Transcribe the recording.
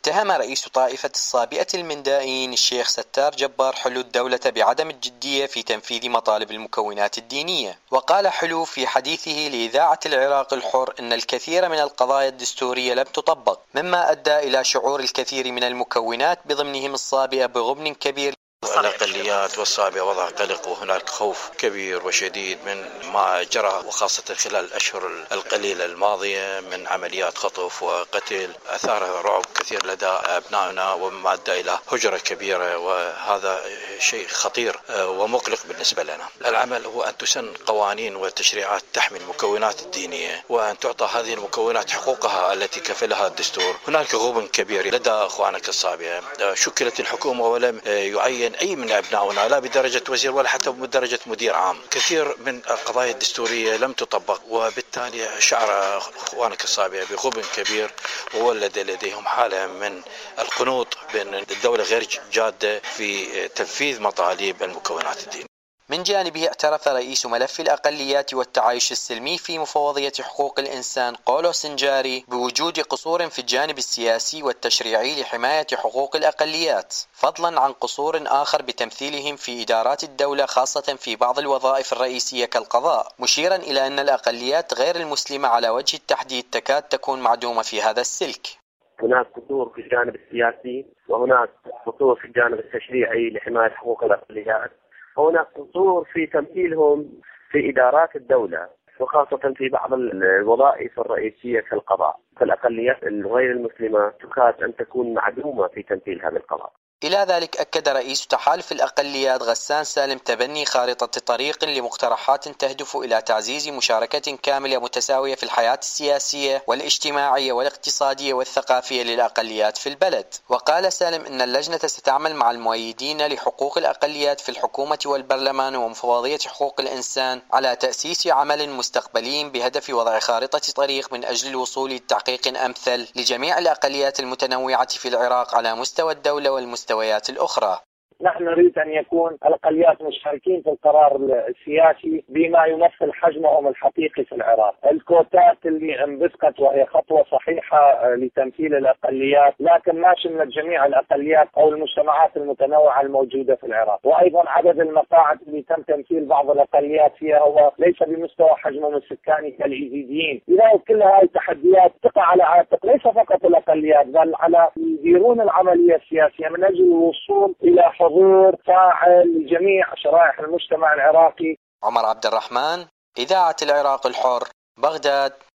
اتهم رئيس طائفة الصابئة المندائين الشيخ ستار جبار حلو الدولة بعدم الجدية في تنفيذ مطالب المكونات الدينية. وقال حلو في حديثه لإذاعة العراق الحر إن الكثير من القضايا الدستورية لم تطبق، مما أدى إلى شعور الكثير من المكونات بضمنهم الصابئة بغبن كبير. الأقليات والصابئة وضع قلق، وهناك خوف كبير وشديد من ما جرى، وخاصة خلال الأشهر القليلة الماضية من عمليات خطف وقتل أثار رعب كثير لدى أبنائنا، ومما أدى إلى هجرة كبيرة، وهذا شيء خطير ومقلق بالنسبة لنا. العمل هو أن تسن قوانين وتشريعات تحمي المكونات الدينية، وأن تعطى هذه المكونات حقوقها التي كفلها الدستور. هناك غبن كبير لدى أخوانك الصابئة. شكلت الحكومة ولم يعين أي من أبنائنا لا بدرجة وزير ولا حتى بدرجة مدير عام. كثير من القضايا الدستورية لم تطبق، وبالتالي شعر أخوانك الصابئة بغبن كبير، وولد لديهم حالة من القنوط بأن الدولة غير جادة في تنفيذ مطالب المكونات الدينية. من جانبه اعترف رئيس ملف الأقليات والتعايش السلمي في مفوضية حقوق الإنسان قولو سنجاري بوجود قصور في الجانب السياسي والتشريعي لحماية حقوق الأقليات، فضلا عن قصور آخر بتمثيلهم في إدارات الدولة خاصة في بعض الوظائف الرئيسية كالقضاء، مشيرا إلى أن الأقليات غير المسلمة على وجه التحديد تكاد تكون معدومة في هذا السلك. هناك قصور في الجانب السياسي، وهناك قصور في الجانب التشريعي لحماية حقوق الأقليات، وهناك قصور في تمثيلهم في إدارات الدولة، وخاصة في بعض الوظائف الرئيسية كالقضاء. فالأقليات الغير المسلمة تكاد أن تكون معدومة في تمثيلها بالقضاء. إلى ذلك أكد رئيس تحالف الأقليات غسان سالم تبني خارطة طريق لمقترحات تهدف إلى تعزيز مشاركة كاملة متساوية في الحياة السياسية والاجتماعية والاقتصادية والثقافية للأقليات في البلد. وقال سالم إن اللجنة ستعمل مع المؤيدين لحقوق الأقليات في الحكومة والبرلمان ومفوضية حقوق الإنسان على تأسيس عمل مستقبلي بهدف وضع خارطة طريق من أجل الوصول لتحقيق أمثل لجميع الأقليات المتنوعة في العراق على مستوى الدولة والمستويات الأخرى. نحن نريد أن يكون الأقليات مشاركين في القرار السياسي بما يمثل حجمهم الحقيقي في العراق. الكوتات اللي انبثقت وهي خطوة صحيحة لتمثيل الأقليات، لكن ما شملت جميع الأقليات أو المجتمعات المتنوعة الموجودة في العراق. وأيضا عدد المقاعد اللي تم تمثيل بعض الأقليات فيها هو ليس بمستوى حجمهم السكاني كالإيزيديين. لذلك كل هذه التحديات تقع على عاتق ليس فقط الأقليات، بل على يديرون العملية السياسية من أجل الوصول إلى حضور فاعل لجميع شرائح المجتمع العراقي. عمر عبد الرحمن، إذاعة العراق الحر، بغداد.